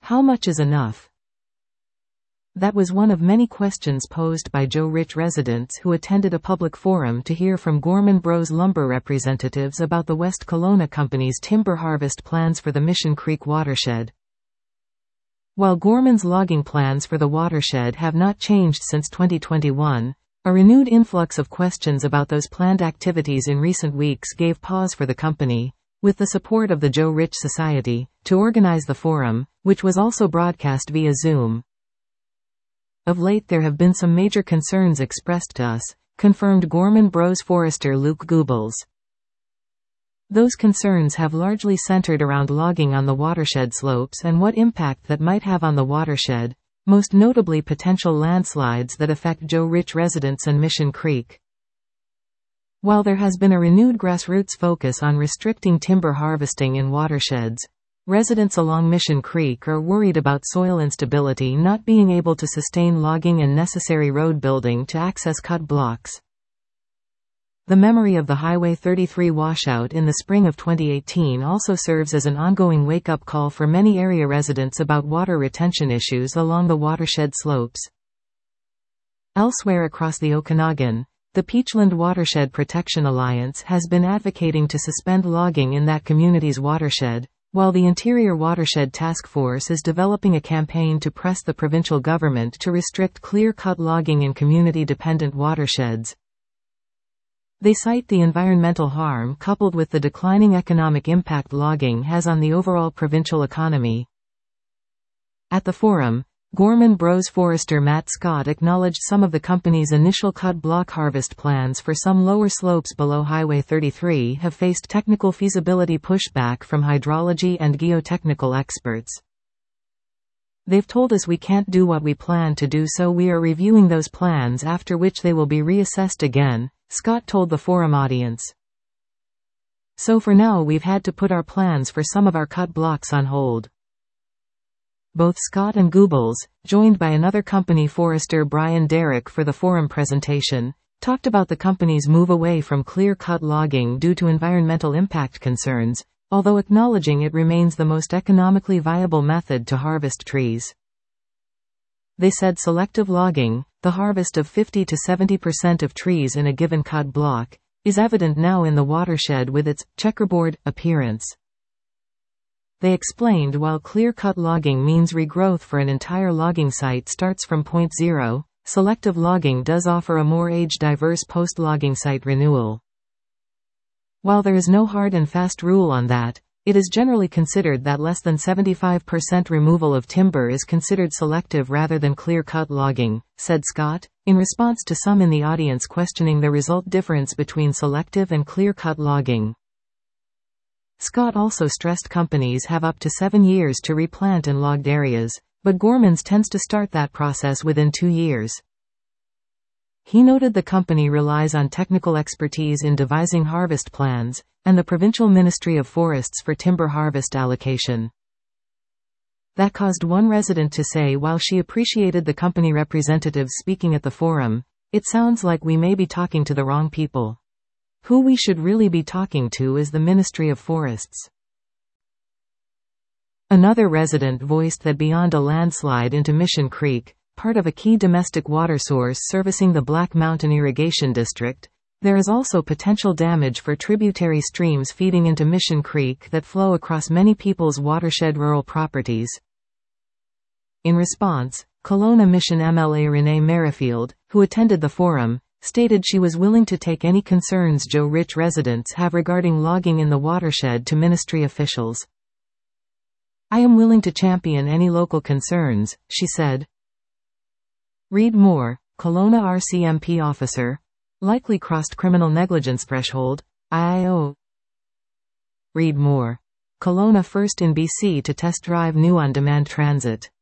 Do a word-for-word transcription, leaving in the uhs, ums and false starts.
How much is enough? That was one of many questions posed by Joe Rich residents who attended a public forum to hear from Gorman Bros lumber representatives about the West Kelowna Company's timber harvest plans for the Mission Creek watershed. While Gorman's logging plans for the watershed have not changed since twenty twenty-one, a renewed influx of questions about those planned activities in recent weeks gave pause for the company, with the support of the Joe Rich Society, to organize the forum, which was also broadcast via Zoom. Of late there have been some major concerns expressed to us, confirmed Gorman Bros forester Luke Goebbels. Those concerns have largely centered around logging on the watershed slopes and what impact that might have on the watershed, most notably potential landslides that affect Joe Rich residents and Mission Creek. While there has been a renewed grassroots focus on restricting timber harvesting in watersheds, residents along Mission Creek are worried about soil instability not being able to sustain logging and necessary road building to access cut blocks. The memory of the Highway thirty-three washout in the spring of twenty eighteen also serves as an ongoing wake-up call for many area residents about water retention issues along the watershed slopes. Elsewhere across the Okanagan, the Peachland Watershed Protection Alliance has been advocating to suspend logging in that community's watershed, while the Interior Watershed Task Force is developing a campaign to press the provincial government to restrict clear-cut logging in community-dependent watersheds. They cite the environmental harm coupled with the declining economic impact logging has on the overall provincial economy. At the forum, Gorman Bros forester Matt Scott acknowledged some of the company's initial cut block harvest plans for some lower slopes below Highway thirty-three have faced technical feasibility pushback from hydrology and geotechnical experts. They've told us we can't do what we plan to do, so we are reviewing those plans, after which they will be reassessed again, Scott told the forum audience. So for now we've had to put our plans for some of our cut blocks on hold. Both Scott and Goebbels, joined by another company forester Brian Derrick for the forum presentation, talked about the company's move away from clear-cut logging due to environmental impact concerns, although acknowledging it remains the most economically viable method to harvest trees. They said selective logging, the harvest of fifty to seventy percent of trees in a given cut block, is evident now in the watershed with its checkerboard appearance. They explained while clear-cut logging means regrowth for an entire logging site starts from point zero, selective logging does offer a more age-diverse post-logging site renewal. While there is no hard and fast rule on that, it is generally considered that less than seventy-five percent removal of timber is considered selective rather than clear-cut logging, said Scott, in response to some in the audience questioning the result difference between selective and clear-cut logging. Scott also stressed companies have up to seven years to replant in logged areas, but Gorman's tends to start that process within two years. He noted the company relies on technical expertise in devising harvest plans, and the Provincial Ministry of Forests for timber harvest allocation. That caused one resident to say while she appreciated the company representatives speaking at the forum, "It sounds like we may be talking to the wrong people. Who we should really be talking to is the Ministry of Forests." Another resident voiced that beyond a landslide into Mission Creek, part of a key domestic water source servicing the Black Mountain Irrigation District, there is also potential damage for tributary streams feeding into Mission Creek that flow across many people's watershed rural properties. In response, Kelowna Mission M L A Renee Merrifield, who attended the forum, stated she was willing to take any concerns Joe Rich residents have regarding logging in the watershed to ministry officials. "I am willing to champion any local concerns," she said. Read more, Kelowna R C M P officer. Likely crossed criminal negligence threshold, I I O. Read more. Kelowna first in B C to test drive new on-demand transit.